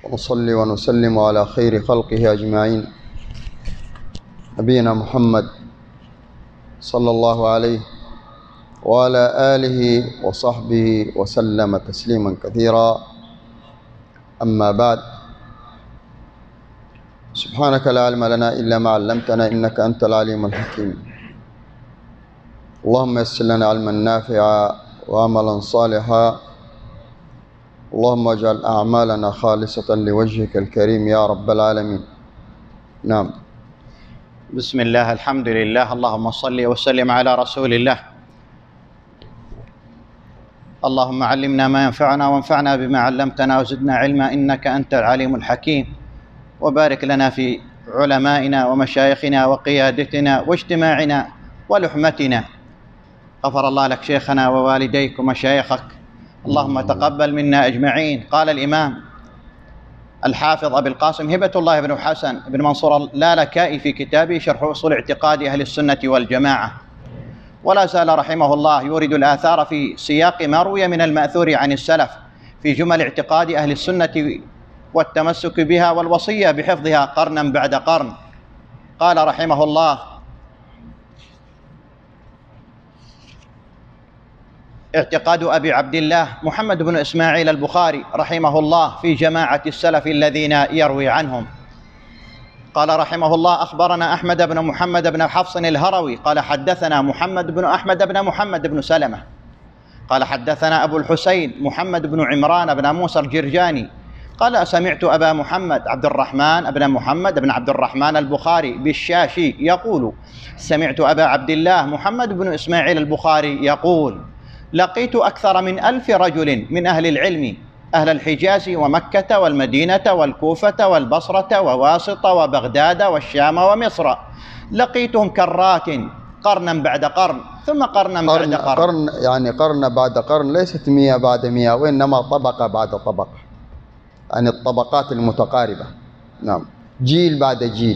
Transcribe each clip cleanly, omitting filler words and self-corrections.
ونصلي ونسلم على خير خلقه أجمعين نبينا محمد صلى الله عليه وعلى آله وصحبه وسلم تسليما كثيرا. أما بعد، سبحانك لا علم لنا إلا ما علمتنا إنك أنت العليم الحكيم. اللهم يسر لنا علما نافعا وعملا صالحا، اللهم اجعل أعمالنا خالصة لوجهك الكريم يا رب العالمين. نعم. بسم الله، الحمد لله، اللهم صل وسلم على رسول الله. اللهم علمنا ما ينفعنا وانفعنا بما علمتنا وزدنا علما إنك أنت العليم الحكيم، وبارك لنا في علمائنا ومشايخنا وقيادتنا واجتماعنا ولحمتنا. غفر الله لك شيخنا ووالديك ومشايخك، اللهم تقبل منا أجمعين. قال الإمام الحافظ أبي القاسم هبة الله بن حسن بن منصور اللالكائي في كتابه شرح أصول اعتقاد أهل السنة والجماعة، ولا زال رحمه الله يورد الآثار في سياق ما روي من المأثور عن السلف في جمل اعتقاد أهل السنة والتمسك بها والوصية بحفظها قرنا بعد قرن. قال رحمه الله: اعتقاد أبي عبد الله محمد بن إسماعيل البخاري رحمه الله في جماعة السلف الذين يروي عنهم. قال رحمه الله: أخبرنا أحمد بن محمد بن حفص الهروي قال حدثنا محمد بن أحمد بن محمد بن سلمة قال حدثنا أبو الحسين محمد بن عمران بن موسى الجرجاني قال سمعت أبا محمد عبد الرحمن بن محمد بن عبد الرحمن البخاري بالشاشي يقول: سمعت أبا عبد الله محمد بن إسماعيل البخاري يقول: لقيت أكثر من 1000 رجل من أهل العلم، أهل الحجاز ومكة والمدينة والكوفة والبصرة وواسط وبغداد والشام ومصر، لقيتهم كرات قرنا بعد قرن ثم قرنا بعد قرن. يعني قرن بعد قرن، ليست 100 بعد 100، وإنما طبقة بعد طبقة، يعني الطبقات المتقاربة. نعم، جيل بعد جيل.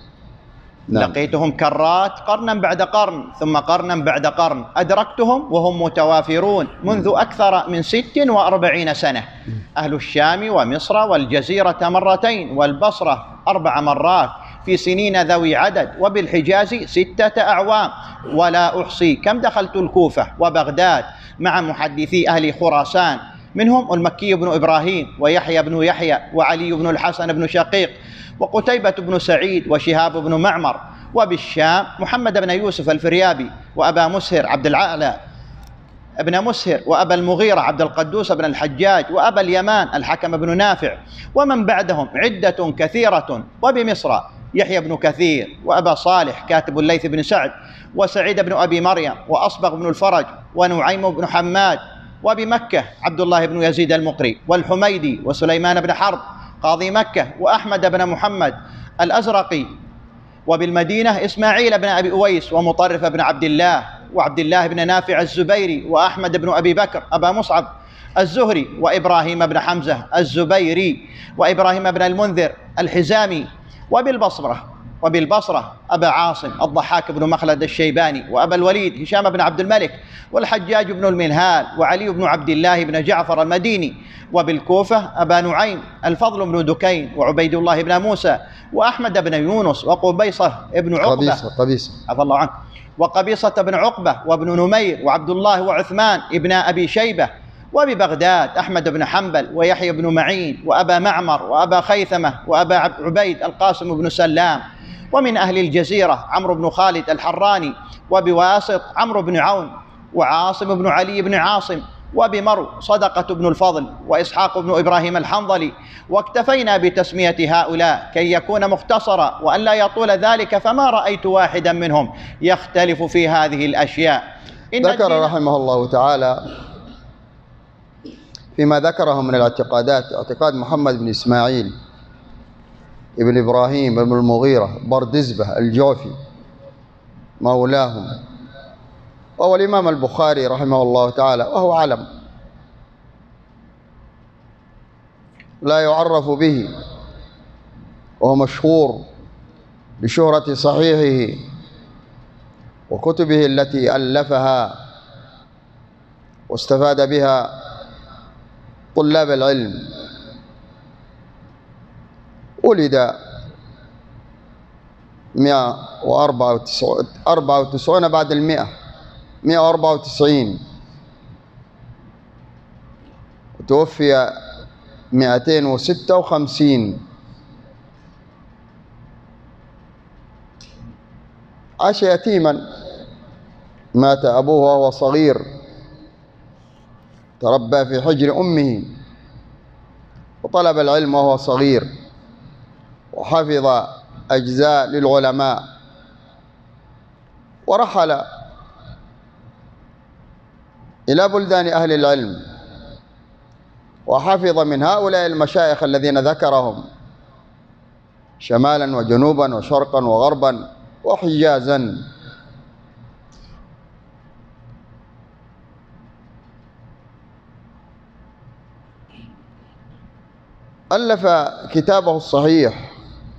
نعم. لقيتهم كرات قرنا بعد قرن ثم قرنا بعد قرن، أدركتهم وهم متوافرون منذ أكثر من 46 سنة، أهل الشام ومصر والجزيرة مرتين والبصرة 4 مرات في سنين ذوي عدد، وبالحجاز 6 أعوام، ولا أحصي كم دخلت الكوفة وبغداد مع محدثي أهل خراسان، منهم المكي بن إبراهيم ويحيى بن يحيى وعلي بن الحسن بن شقيق وقتيبة بن سعيد وشهاب بن معمر، وبالشام محمد بن يوسف الفريابي وأبا مسهر عبد العالى ابن مسهر وأبا المغيرة عبد القدوس بن الحجاج وأبا اليمان الحكم بن نافع، ومن بعدهم عدة كثيرة. وبمصر يحيى بن كثير وأبا صالح كاتب الليث بن سعد وسعيد بن أبي مريم وأصبغ بن الفرج ونعيم بن حماد، وبمكة عبد الله بن يزيد المقري والحميدي وسليمان بن حرب قاضي مكة وأحمد بن محمد الأزرقي، وبالمدينة إسماعيل بن أبي أويس ومطرف بن عبد الله وعبد الله بن نافع الزبيري وأحمد بن أبي بكر أبا مصعب الزهري وإبراهيم بن حمزة الزبيري وإبراهيم بن المنذر الحزامي، وبالبصرة أبا عاصم الضحاك بن مخلد الشيباني وأبا الوليد هشام بن عبد الملك والحجاج بن المنهال وعلي بن عبد الله بن جعفر المديني، وبالكوفة أبا نعيم الفضل بن دكين وعبيد الله بن موسى وأحمد بن يونس وقبيصة بن عقبة عفى الله عنه وقبيصة بن عقبة وابن نمير وعبد الله وعثمان ابن أبي شيبة، وببغداد أحمد بن حنبل ويحيى بن معين وأبا معمر وأبا خيثمة وأبا عبيد القاسم بن سلام، ومن أهل الجزيرة عمرو بن خالد الحراني، وبواسط عمرو بن عون وعاصم بن علي بن عاصم، وبمرو صدقة بن الفضل وإسحاق بن إبراهيم الحنظلي. واكتفينا بتسمية هؤلاء كي يكون مختصرا وأن لا يطول ذلك، فما رأيت واحدا منهم يختلف في هذه الأشياء. ذكر رحمه الله تعالى فيما ذكره من الاعتقادات اعتقاد محمد بن إسماعيل ابن إبراهيم بن المغيرة بردزبة الجوفي مولاهم، وهو الإمام البخاري رحمه الله تعالى، وهو علم لا يعرف به، وهو مشهور بشهرة صحيحه وكتبه التي ألفها واستفاد بها طلاب العلم. ولد 194 بعد 194 وتوفي 256. عاش يتيما، مات أبوه وهو صغير، تربى في حجر أمه وطلب العلم وهو صغير، وحفظ أجزاء للعلماء، ورحل إلى بلدان أهل العلم، وحفظ من هؤلاء المشايخ الذين ذكرهم شمالا وجنوبا وشرقا وغربا وحجازا. ألف كتابه الصحيح،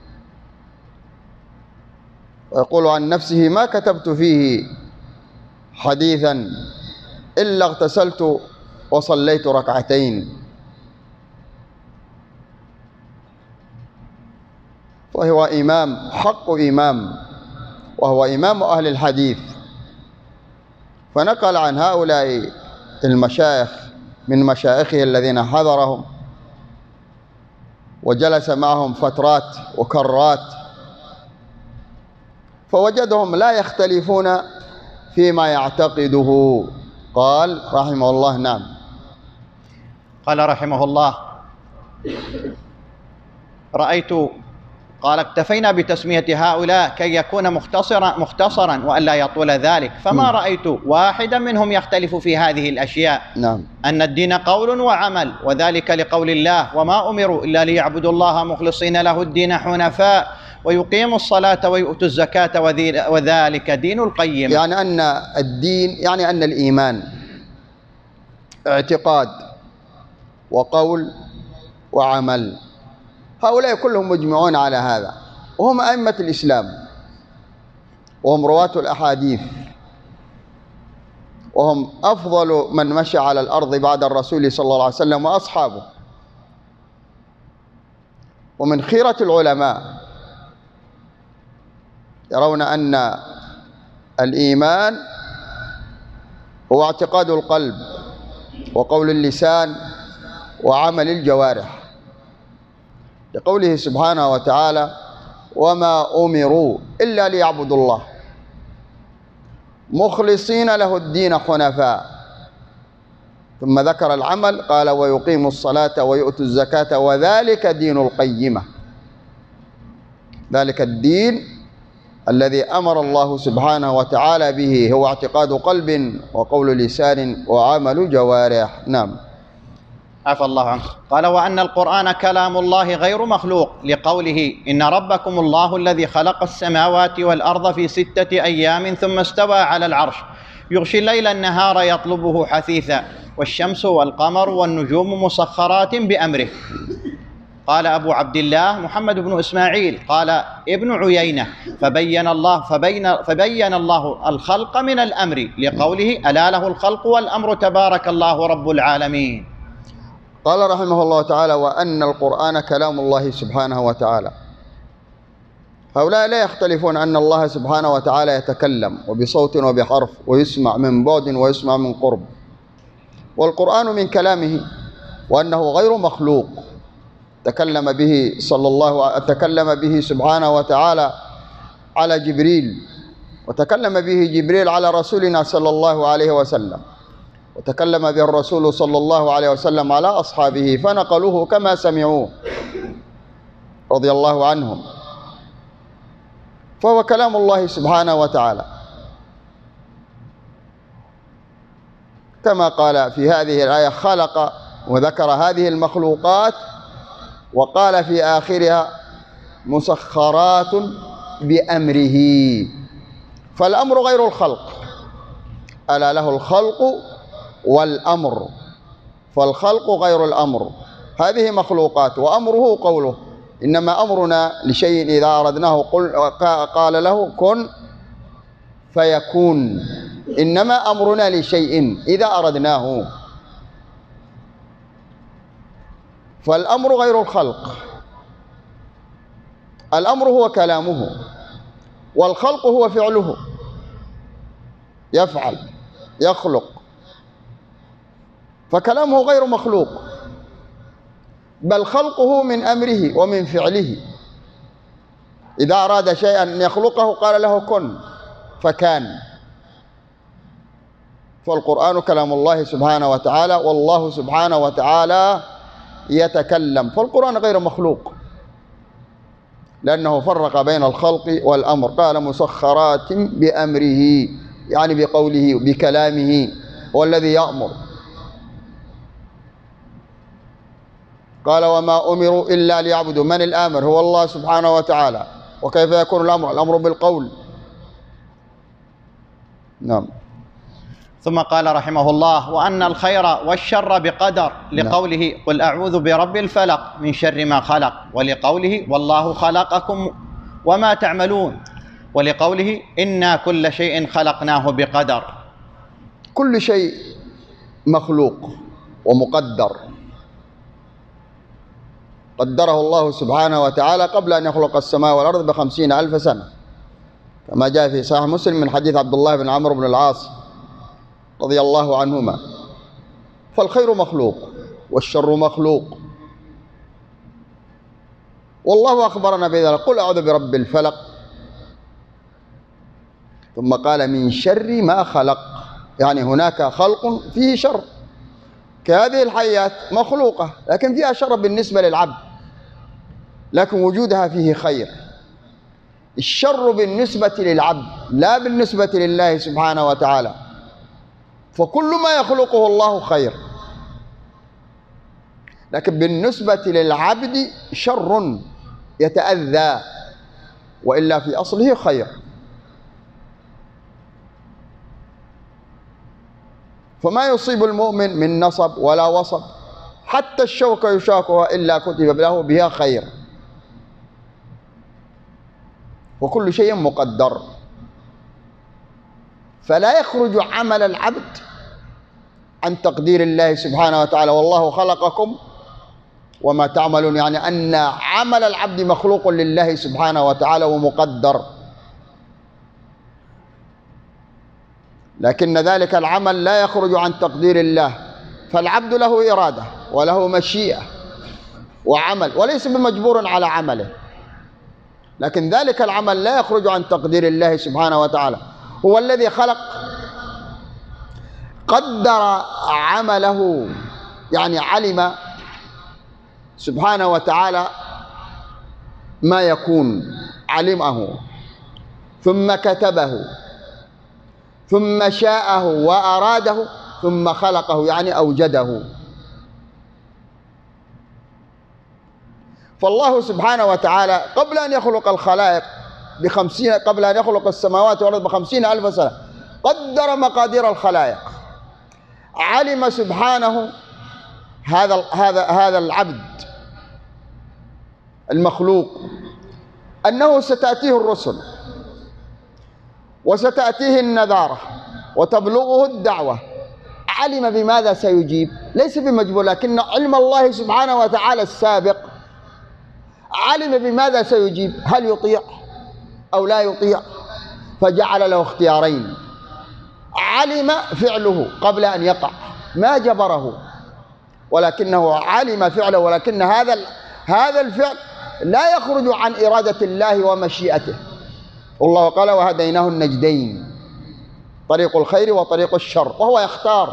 ويقول عن نفسه: ما كتبت فيه حديثا إلا اغتسلت وصليت ركعتين. فهو إمام، حق إمام، وهو إمام أهل الحديث، فنقل عن هؤلاء المشايخ من مشايخه الذين حضرهم وجلس معهم فترات وكرات، فوجدهم لا يختلفون فيما يعتقده. قال رحمه الله: نعم. قال رحمه الله: رأيت، قال اكتفينا بتسمية هؤلاء كي يكون مختصرا وألا يطول ذلك، فما رأيت واحدا منهم يختلف في هذه الأشياء. نعم. أن الدين قول وعمل، وذلك لقول الله: وما أمروا إلا ليعبدوا الله مخلصين له الدين حنفاء ويقيموا الصلاة ويؤتوا الزكاة وذلك دين القيم. يعني أن الدين، يعني أن الإيمان اعتقاد وقول وعمل، هؤلاء كلهم مجمعون على هذا، وهم أئمة الإسلام، وهم رواة الأحاديث، وهم أفضل من مشى على الأرض بعد الرسول صلى الله عليه وسلم وأصحابه. ومن خيرة العلماء يرون أن الإيمان هو اعتقاد القلب وقول اللسان وعمل الجوارح، لقوله سبحانه وتعالى: وما أمروا إلا ليعبدوا الله مخلصين له الدين حنفاء. ثم ذكر العمل، قال: ويقيموا الصلاة ويؤتوا الزكاة وذلك دين القيمة. ذلك الدين الذي أمر الله سبحانه وتعالى به هو اعتقاد قلب وقول لسان وعمل جوارح. نعم. عفى الله عنه. قال: وأن القرآن كلام الله غير مخلوق، لقوله: إن ربكم الله الذي خلق السماوات والأرض في 6 أيام ثم استوى على العرش يغشي الليل النهار يطلبه حثيثا والشمس والقمر والنجوم مسخرات بأمره. قال أبو عبد الله محمد بن إسماعيل قال ابن عيينة: فبين الله الخلق من الأمر، لقوله: ألا له الخلق والأمر تبارك الله رب العالمين. قال رحمه الله تعالى: وأن القرآن كلام الله سبحانه وتعالى. هؤلاء لا يختلفون أن الله سبحانه وتعالى يتكلم وبصوت وبحرف، ويسمع من بعد ويسمع من قرب، والقرآن من كلامه، وأنه غير مخلوق. تكلم به سبحانه وتعالى على جبريل، وتكلم به جبريل على رسولنا صلى الله عليه وسلم، وتكلم به الرسول صلى الله عليه وسلم على أصحابه فنقلوه كما سمعوه رضي الله عنهم. فهو كلام الله سبحانه وتعالى، كما قال في هذه الآية: خلق، وذكر هذه المخلوقات، وقال في آخرها: مسخرات بأمره. فالأمر غير الخلق، ألا له الخلق والأمر، فالخلق غير الأمر، هذه مخلوقات، وأمره قوله: إنما أمرنا لشيء إذا أردناه قال له كن فيكون. إنما أمرنا لشيء إذا أردناه، فالأمر غير الخلق. الأمر هو كلامه، والخلق هو فعله، يفعل يخلق، فكلامه غير مخلوق، بل خلقه من أمره ومن فعله. إذا أراد شيئا أن يخلقه قال له كن فكان. فالقرآن كلام الله سبحانه وتعالى، والله سبحانه وتعالى يتكلم، فالقرآن غير مخلوق لأنه فرق بين الخلق والأمر، قال مسخرات بأمره، يعني بقوله بكلامه، هو الذي يأمر. قال وما أمروا إلا ليعبدوا، من الآمر؟ هو الله سبحانه وتعالى. وكيف يكون الأمر؟ الأمر بالقول. نعم. ثم قال رحمه الله وأن الخير والشر بقدر، لقوله قل أعوذ برب الفلق من شر ما خلق، ولقوله والله خلقكم وما تعملون، ولقوله إنا كل شيء خلقناه بقدر. كل شيء مخلوق ومقدر، قدره الله سبحانه وتعالى قبل أن يخلق السماء والأرض ب50,000 سنة، كما جاء في صحيح مسلم من حديث عبد الله بن عمرو بن العاص رضي الله عنهما. فالخير مخلوق والشر مخلوق، والله أخبرنا بذلك، قل أعوذ برب الفلق، ثم قال من شر ما خلق، يعني هناك خلق فيه شر، كهذه الحيات مخلوقة لكن فيها شر بالنسبة للعبد، لكن وجودها فيه خير. الشر بالنسبة للعبد لا بالنسبة لله سبحانه وتعالى، فكل ما يخلقه الله خير، لكن بالنسبة للعبد شر يتأذى، وإلا في أصله خير. فما يصيب المؤمن من نصب ولا وصب، حتى الشوكة يشاكها إلا كتب له بها خير، وكل شيء مقدر. فلا يخرج عمل العبد عن تقدير الله سبحانه وتعالى، والله خلقكم وما تعملون، يعني أن عمل العبد مخلوق لله سبحانه وتعالى ومقدر، لكن ذلك العمل لا يخرج عن تقدير الله، فالعبد له إرادة وله مشيئة وعمل، وليس بمجبور على عمله، لكن ذلك العمل لا يخرج عن تقدير الله سبحانه وتعالى. هو الذي خلق، قدر عمله، يعني علم سبحانه وتعالى ما يكون، علمه ثم كتبه ثم شاءه وأراده ثم خلقه، يعني أوجده. فالله سبحانه وتعالى قبل أن يخلق الخلائق قبل أن يخلق السماوات والأرض ب50,000 سنة قدر مقادير الخلائق، علم سبحانه هذا العبد المخلوق أنه ستأتيه الرسل وستأتيه النذارة وتبلغه الدعوة، علم بماذا سيجيب، ليس بمجبور، لكن علم الله سبحانه وتعالى السابق علم بماذا سيجيب، هل يطيع أو لا يطيع، فجعل له اختيارين. علم فعله قبل أن يقع، ما جبره، ولكنه علم فعله، ولكن هذا الفعل لا يخرج عن إرادة الله ومشيئته. والله قال وهديناه النجدين، طريق الخير وطريق الشر، وهو يختار،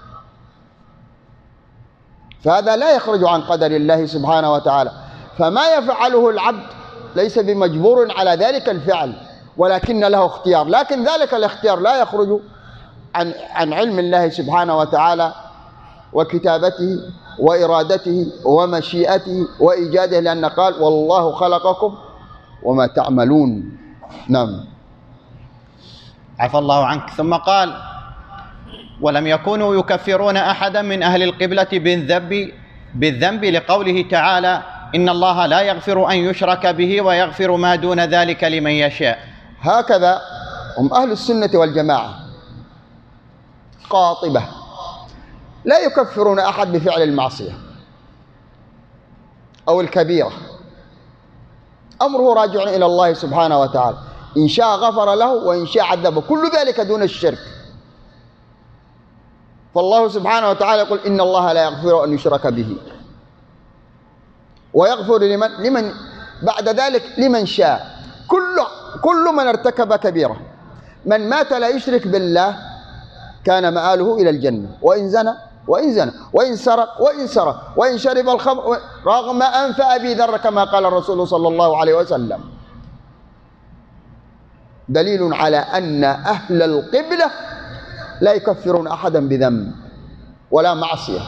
فهذا لا يخرج عن قدر الله سبحانه وتعالى. فما يفعله العبد ليس بمجبور على ذلك الفعل، ولكن له اختيار، لكن ذلك الاختيار لا يخرج عن علم الله سبحانه وتعالى وكتابته وإرادته ومشيئته وإيجاده، لأن قال والله خلقكم وما تعملون. نعم. عفى الله عنك. ثم قال ولم يكونوا يكفرون أحدا من أهل القبلة بالذنب لقوله تعالى إن الله لا يغفر أن يشرك به ويغفر ما دون ذلك لمن يشاء. هكذا هم أهل السنة والجماعة، قاطبة، لا يكفرون أحد بفعل المعصية أو الكبيرة، أمره راجع إلى الله سبحانه وتعالى، إن شاء غفر له وإن شاء عذبه، كل ذلك دون الشرك. فالله سبحانه وتعالى يقول إن الله لا يغفر أن يشرك به ويغفر لمن بعد ذلك لمن شاء. كل من ارتكب كبيرة، من مات لا يشرك بالله كان مآله إلى الجنة، وإن زنى وإن سرق وإن شرب الخمر، رغم أنف أبي ذر كما قال الرسول صلى الله عليه وسلم. دليل على أن أهل القبلة لا يكفرون أحدا بذنب ولا معصية.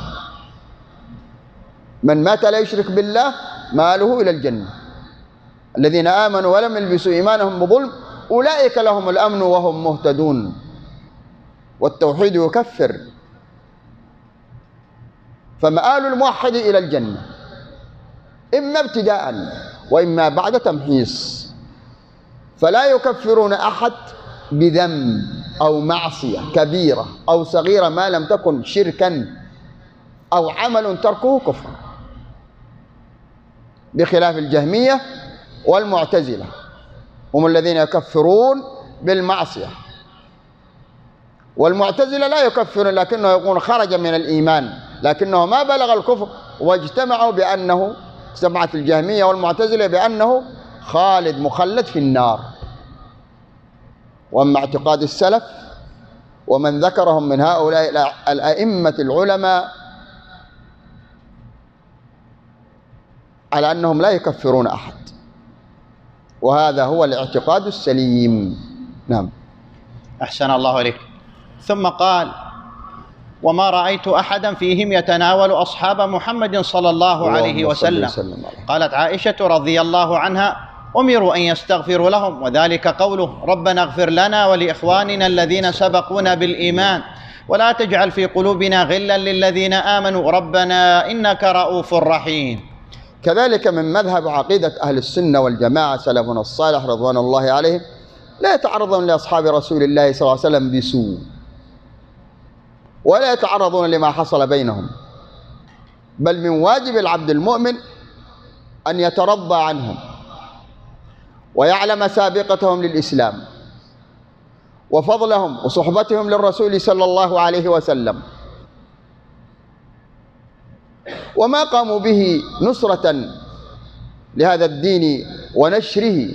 من مات لا يشرك بالله ماله إلى الجنة. الذين آمنوا ولم يلبسوا إيمانهم بظلم أولئك لهم الأمن وهم مهتدون. والتوحيد يكفر، فمآل الموحد إلى الجنة إما ابتداء وإما بعد تمحيص. فلا يكفرون أحد بذنب أو معصية كبيرة أو صغيرة ما لم تكن شركا أو عمل تركه كفر، بخلاف الجهمية والمعتزلة، هم الذين يكفرون بالمعصية. والمعتزلة لا يكفرون، لكنه يقول خرج من الإيمان، لكنه ما بلغ الكفر. واجتمعوا بأنه، اجتمعت الجهمية والمعتزلة بأنه خالد مخلد في النار. وأما اعتقاد السلف ومن ذكرهم من هؤلاء الأئمة العلماء على أنهم لا يكفرون أحد، وهذا هو الاعتقاد السليم. نعم. أحسن الله إليك. ثم قال: وما رأيت أحدا فيهم يتناول أصحاب محمد صلى الله عليه وسلم. قالت عائشة رضي الله عنها: أمروا أن يستغفروا لهم، وذلك قوله: ربنا اغفر لنا ولإخواننا الذين سبقونا بالإيمان ولا تجعل في قلوبنا غلا للذين آمنوا ربنا إنك رؤوف رحيم. كذلك من مذهب عقيدة أهل السنة والجماعة سلفنا الصالح رضوان الله عليهم لا يتعرضون لأصحاب رسول الله صلى الله عليه وسلم بسوء، ولا يتعرضون لما حصل بينهم، بل من واجب العبد المؤمن أن يترضى عنهم ويعلم سابقتهم للإسلام وفضلهم وصحبتهم للرسول صلى الله عليه وسلم، وما قاموا به نصرة لهذا الدين ونشره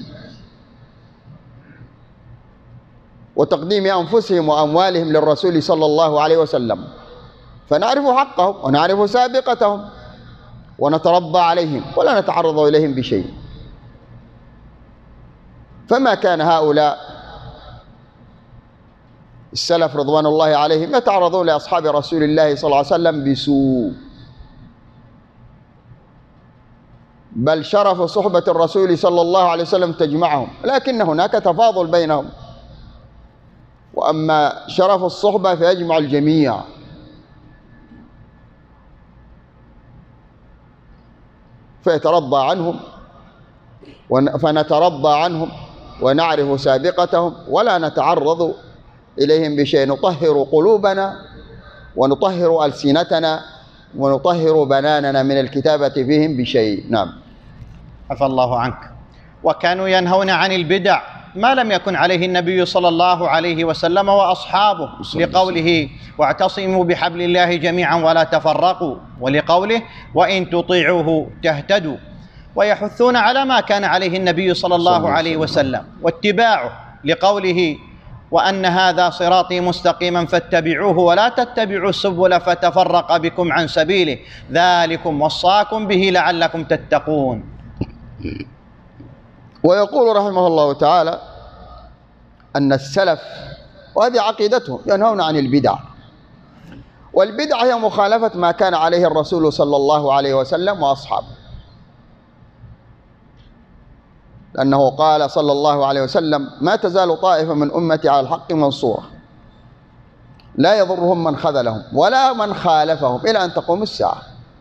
وتقديم أنفسهم وأموالهم للرسول صلى الله عليه وسلم، فنعرف حقهم ونعرف سابقتهم ونترضى عليهم ولا نتعرض إليهم بشيء. فما كان هؤلاء السلف رضوان الله عليهم يتعرضون لأصحاب رسول الله صلى الله عليه وسلم بسوء، بل شرف صحبة الرسول صلى الله عليه وسلم تجمعهم، لكن هناك تفاضل بينهم. وأما شرف الصحبة فيجمع الجميع، فيترضى عنهم فنترضى عنهم ونعرف سابقتهم ولا نتعرض إليهم بشيء، نطهر قلوبنا ونطهر ألسنتنا ونطهر بناننا من الكتابة فيهم بشيء. نعم. عفى الله عنك. وكانوا ينهون عن البدع ما لم يكن عليه النبي صلى الله عليه وسلم وأصحابه، لقوله: واعتصموا بحبل الله جميعا ولا تفرقوا، ولقوله: وإن تطيعوه تهتدوا. ويحثون على ما كان عليه النبي صلى الله عليه وسلم واتباعه، لقوله: وأن هذا صراطي مستقيما فاتبعوه ولا تتبعوا السبل فتفرق بكم عن سبيله ذلكم وصاكم به لعلكم تتقون. ويقول رحمه الله تعالى أن السلف، وهذه عقيدتهم، ينهون عن البدع، والبدع هي مخالفة ما كان عليه الرسول صلى الله عليه وسلم وأصحابه، لأنه قال صلى الله عليه وسلم: ما تزال طائفة من أمتي على الحق منصورة لا يضرهم من خذلهم ولا من خالفهم إلى أن تقوم الساعة.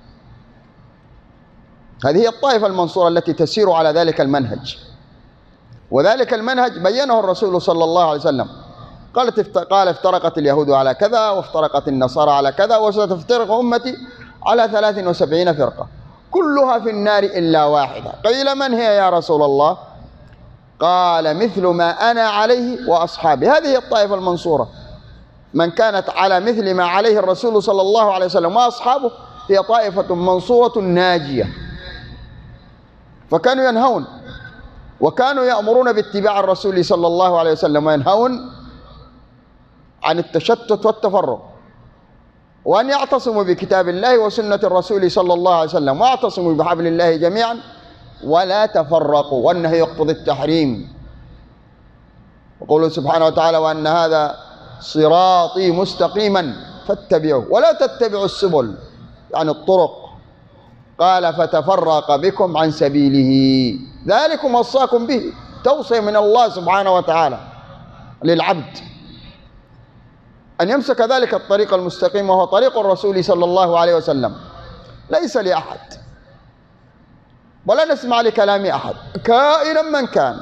هذه هي الطائفة المنصورة التي تسير على ذلك المنهج، وذلك المنهج بينه الرسول صلى الله عليه وسلم. قال: افترقت اليهود على كذا وافترقت النصارى على كذا وستفترق أمتي على 73 فرقة كلها في النار إلا واحدة. قيل من هي يا رسول الله؟ قال مثل ما أنا عليه وأصحابي. هذه هي الطائفة المنصورة، من كانت على مثل ما عليه الرسول صلى الله عليه وسلم وأصحابه هي طائفة منصورة ناجية. فكانوا ينهون وكانوا يأمرون باتباع الرسول صلى الله عليه وسلم وينهون عن التشتت والتفرق، وأن يعتصموا بكتاب الله وسنة الرسول صلى الله عليه وسلم، واعتصموا بحبل الله جميعا ولا تفرقوا، والنهي يقتضي التحريم. وقوله سبحانه وتعالى وأن هذا صراطي مستقيما فاتبعوه ولا تتبعوا السبل، يعني الطرق. قال فتفرق بكم عن سبيله ذلكم وصاكم به، توصية من الله سبحانه وتعالى للعبد أن يمسك ذلك الطريق المستقيم، وهو طريق الرسول صلى الله عليه وسلم، ليس لأحد، ولا نسمع لكلام أحد كائنا من كان.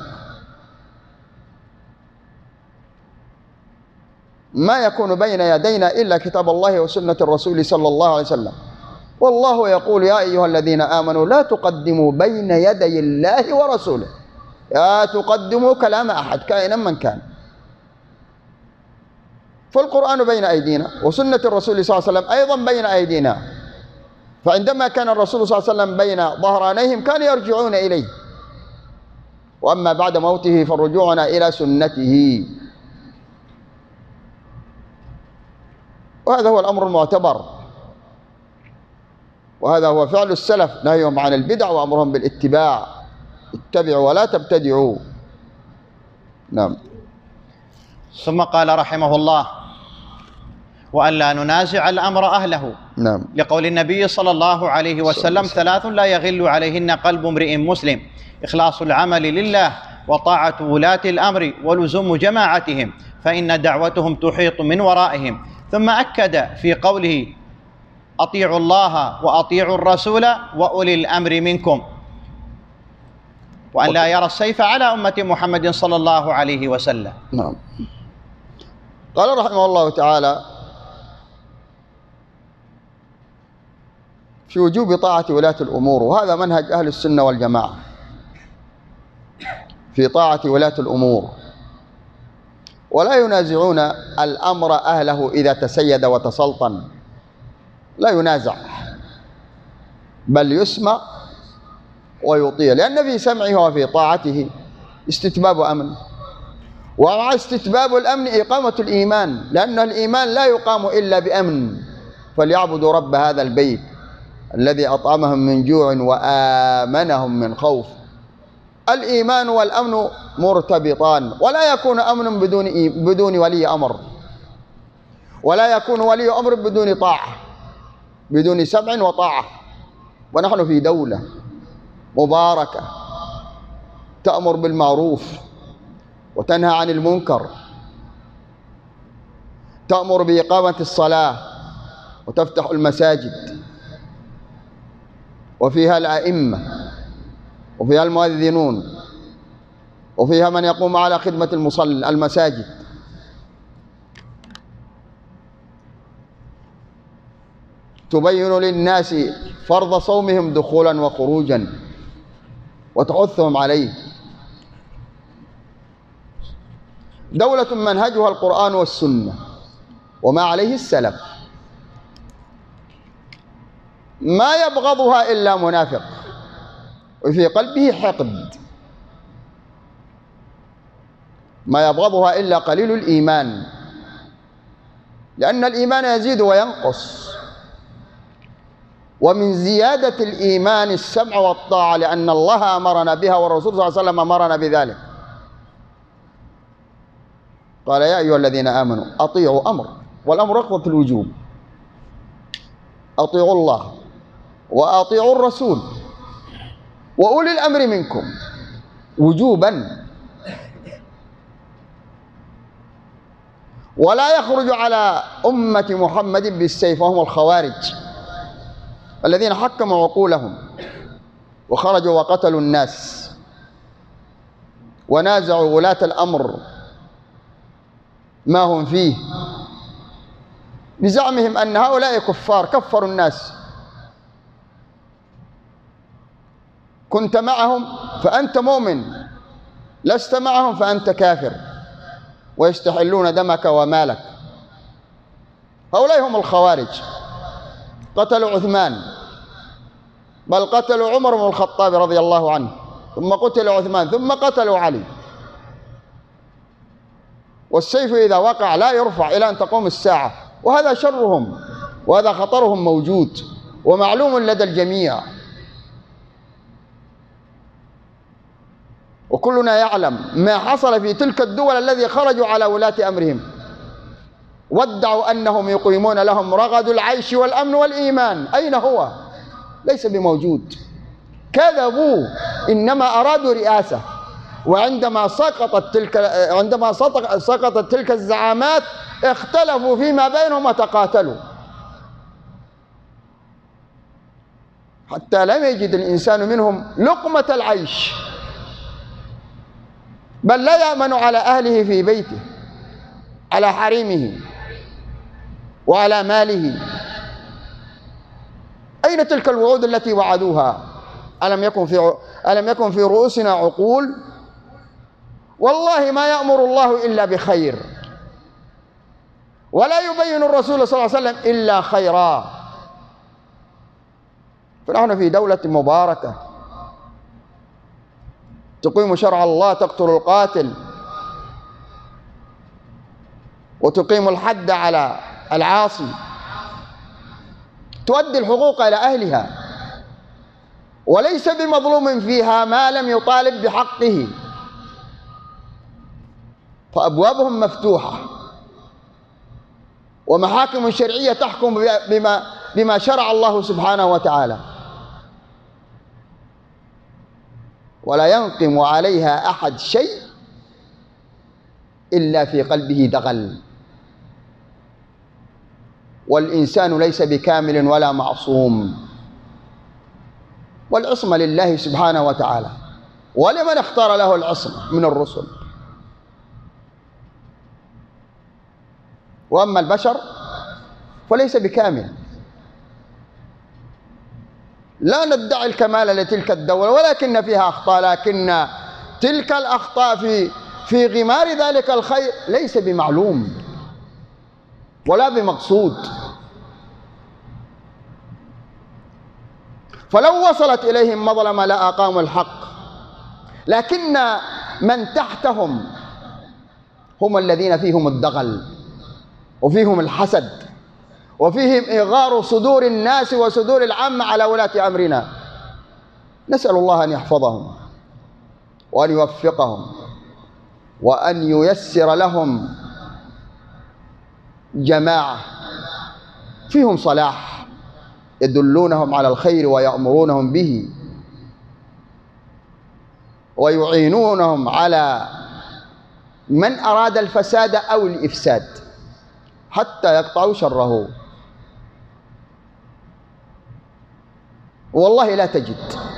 ما يكون بين يدينا إلا كتاب الله وسنة الرسول صلى الله عليه وسلم. والله يقول يا أيها الذين آمنوا لا تقدموا بين يدي الله ورسوله، لا تقدموا كلام أحد كائنا من كان. فالقرآن بين أيدينا وسنة الرسول صلى الله عليه وسلم أيضا بين أيدينا، فعندما كان الرسول صلى الله عليه وسلم بين ظهرانيهم كانوا يرجعون إليه، وأما بعد موته فرجوعنا إلى سنته. وهذا هو الأمر المعتبر، وهذا هو فعل السلف، نهيهم عن البدع وأمرهم بالاتباع، اتبعوا ولا تبتدعوا. نعم. ثم قال رحمه الله وأن لا ننازع الأمر أهله. نعم. لقول النبي صلى الله عليه وسلم ثلاث لا يغل عليهن قلب امرئ مسلم: إخلاص العمل لله، وطاعة ولاة الأمر، ولزوم جماعتهم، فإن دعوتهم تحيط من ورائهم. ثم أكد في قوله: أطيعوا الله وأطيعوا الرسول وأولي الأمر منكم، وأن لا يرى السيف على أمة محمد صلى الله عليه وسلم. نعم. قال رحمه الله تعالى في وجوب طاعة ولاة الأمور، وهذا منهج أهل السنة والجماعة في طاعة ولاة الأمور، ولا ينازعون الأمر أهله إذا تسيد وتسلطن، لا ينازع، بل يسمع ويطيع، لأن في سمعه وفي طاعته استتباب أمن، ومع استتباب الأمن إقامة الإيمان، لأن الإيمان لا يقام إلا بأمن. فليعبدوا رب هذا البيت الذي أطعمهم من جوع وآمنهم من خوف. الإيمان والأمن مرتبطان، ولا يكون أمن بدون ولي أمر، ولا يكون ولي أمر بدون طاعة، بدون سمع وطاعة. ونحن في دولة مباركة تأمر بالمعروف وتنهى عن المنكر، تأمر بإقامة الصلاة وتفتح المساجد، وفيها الأئمة، وفيها المؤذنون، وفيها من يقوم على خدمة المساجد. تبين للناس فرض صومهم دخولا وخروجا وتحثهم عليه. دولة منهجها القرآن والسنة وما عليه السلف، ما يبغضها إلا منافق وفي قلبه حقد، ما يبغضها إلا قليل الإيمان، لأن الإيمان يزيد وينقص، ومن زيادة الإيمان السمع والطاعة، لأن الله أمرنا بها والرسول صلى الله عليه وسلم أمرنا بذلك. قال يا أيها الذين آمنوا أطيعوا أمر، والأمر يقتضي الوجوب، أطيعوا الله وأطيعوا الرسول وأولي الأمر منكم وجوبا، ولا يخرج على أمة محمد بالسيف، وهم الخوارج الذين حكموا عقولهم وخرجوا وقتلوا الناس ونازعوا ولاة الأمر ما هم فيه بزعمهم أن هؤلاء كفار، كفروا الناس. كنت معهم فأنت مؤمن، لست معهم فأنت كافر، ويستحلون دمك ومالك. هؤلاء هم الخوارج، قتلوا عثمان، بل قتلوا عمر بن الخطاب رضي الله عنه، ثم قتل عثمان، ثم قتلوا علي. والسيف إذا وقع لا يرفع إلى أن تقوم الساعة، وهذا شرهم وهذا خطرهم موجود ومعلوم لدى الجميع. وكلنا يعلم ما حصل في تلك الدول الذي خرجوا على ولاة أمرهم وادعوا أنهم يقيمون لهم رغد العيش والأمن والإيمان. أين هو؟ ليس بموجود. كذبوا، إنما أرادوا رئاسة. وعندما سقطت تلك الزعامات اختلفوا فيما بينهم وتقاتلوا، حتى لم يجد الإنسان منهم لقمة العيش، بل لا يأمن على أهله في بيته، على حريمه وعلى ماله. أين تلك الوعود التي وعدوها؟ ألم يكن في رؤوسنا عقول؟ والله ما يأمر الله إلا بخير، ولا يبين الرسول صلى الله عليه وسلم إلا خيرا. فنحن في دولة مباركة تقيم شرع الله، تقتل القاتل وتقيم الحد على العاصي، تؤدي الحقوق إلى أهلها، وليس بمظلوم فيها ما لم يطالب بحقه. فأبوابهم مفتوحة، ومحاكم شرعية تحكم بما شرع الله سبحانه وتعالى، ولا ينقم عليها أحد شيء إلا في قلبه دغل. والإنسان ليس بكامل ولا معصوم، والعصمة لله سبحانه وتعالى، ولمن اختار له العصمة من الرسل. وأما البشر فليس بكامل. لا ندعي الكمال لتلك الدولة، ولكن فيها أخطاء، لكن تلك الأخطاء في غمار ذلك الخير ليس بمعلوم ولا بمقصود. فلو وصلت إليهم مظلمة لأقاموا الحق، لكن من تحتهم هم الذين فيهم الدغل وفيهم الحسد وفيهم إغار صدور الناس وصدور العامة على ولاة أمرنا. نسأل الله أن يحفظهم وأن يوفقهم وأن ييسر لهم جماعة فيهم صلاح يدلونهم على الخير ويأمرونهم به ويعينونهم على من أراد الفساد أو الإفساد حتى يقطعوا شره. والله لا تجد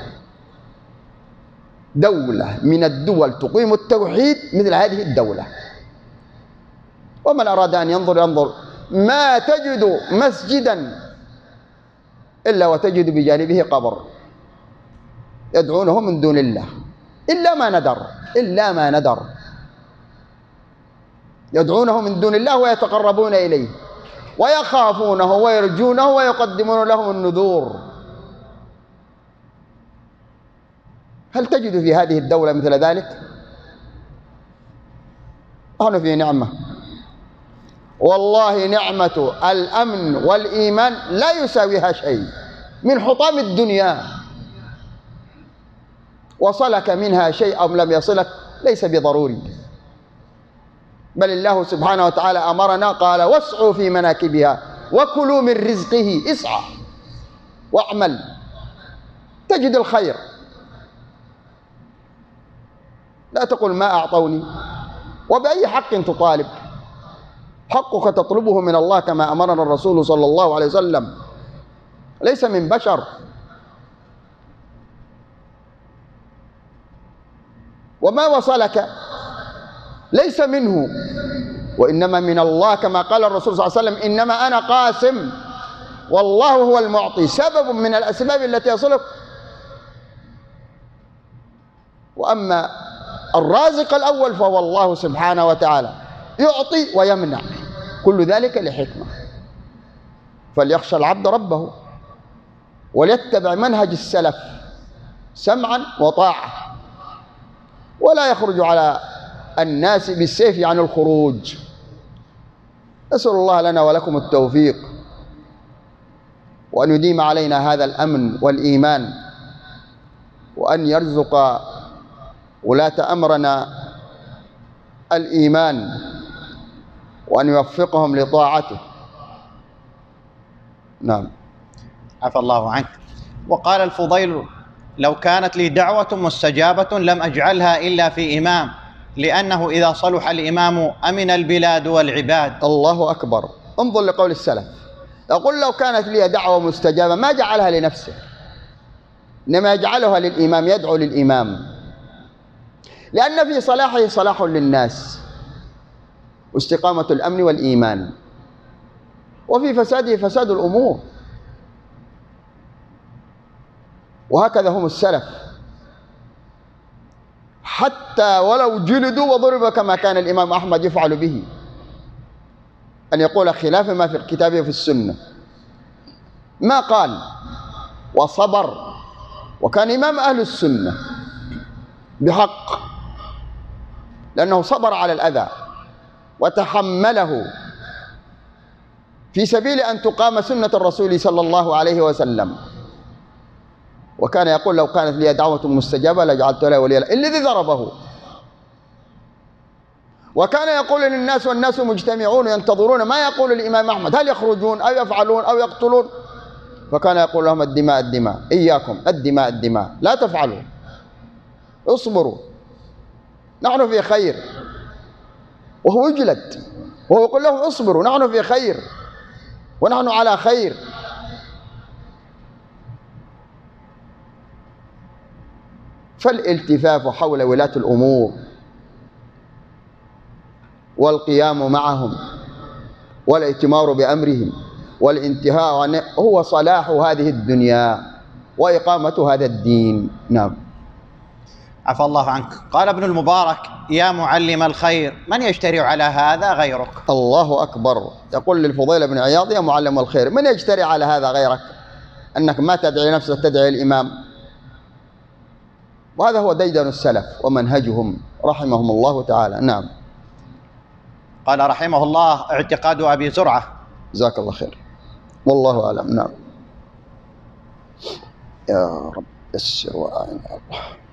دولة من الدول تقيم التوحيد مثل هذه الدولة. ومن أراد أن ينظر ما تجد مسجدا إلا وتجد بجانبه قبر يدعونه من دون الله، إلا ما ندر يدعونه من دون الله ويتقربون إليه ويخافونه ويرجونه ويقدمون لهم النذور. هل تجد في هذه الدولة مثل ذلك؟ نحن في نعمة، والله نعمة الأمن والإيمان لا يساويها شيء من حطام الدنيا. وصلك منها شيء أم لم يصلك ليس بضروري، بل الله سبحانه وتعالى أمرنا قال واسعوا في مناكبها وكلوا من رزقه. اسعى واعمل تجد الخير. لا تقل ما أعطوني، وبأي حق تطالب؟ حقك تطلبه من الله كما أمرنا الرسول صلى الله عليه وسلم، ليس من بشر. وما وصلك ليس منه وإنما من الله، كما قال الرسول صلى الله عليه وسلم إنما أنا قاسم والله هو المعطي. سبب من الأسباب التي يصلك وأما الرازق الأول فهو الله سبحانه وتعالى، يعطي ويمنع، كل ذلك لحكمة. فليخشى العبد ربه وليتبع منهج السلف سمعا وطاعة، ولا يخرج على الناس بالسيف عن الخروج. نسأل الله لنا ولكم التوفيق، وأن يديم علينا هذا الأمن والإيمان، وأن يرزق ولاة أمرنا الإيمان، وأن يوفقهم لطاعته. نعم. عفى الله عنك. وقال الفضيل: لو كانت لي دعوة مستجابة لم أجعلها إلا في إمام، لأنه إذا صلح الإمام أمن البلاد والعباد. الله أكبر. انظر لقول السلف، يقول لو كانت لي دعوة مستجابة ما جعلها لنفسه، إنما يجعلها للإمام، يدعو للإمام، لأن في صلاحه صلاح للناس واستقامة الأمن والإيمان، وفي فساده فساد الأمور. وهكذا هم السلف، حتى ولو جلدوا وضربوا كما كان الإمام أحمد يفعل به، أن يقول خلاف ما في الكتاب وفي السنة، ما قال وصبر، وكان إمام أهل السنة بحق، لأنه صبر على الأذى وتحمله في سبيل أن تقام سنة الرسول صلى الله عليه وسلم. وكان يقول لو كانت لي دعوة مستجابة لجعلت لها وليا، الذي ضربه. وكان يقول للناس والناس مجتمعون ينتظرون ما يقول الإمام أحمد، هل يخرجون أو يفعلون أو يقتلون؟ فكان يقول لهم الدماء الدماء، إياكم الدماء الدماء، لا تفعلوا، اصبروا، نحن في خير. وهو يجلد وهو يقول لهم اصبروا، نحن في خير ونحن على خير. فالالتفاف حول ولاة الأمور والقيام معهم والائتمار بأمرهم والانتهاء عنه هو صلاح هذه الدنيا وإقامة هذا الدين. نعم. عفى الله عنك. قال ابن المبارك: يا معلم الخير، من يجترئ على هذا غيرك؟ الله أكبر. يقول للفضيل بن عياض: يا معلم الخير، من يجترئ على هذا غيرك؟ أنك ما تدعي نفسك، تدعي الإمام. وهذا هو ديدن السلف ومنهجهم رحمهم الله تعالى. نعم. قال رحمه الله: اعتقاد أبي زرعة. جزاك الله خير، والله أعلم. نعم. يا رب يسر وأعن. الله.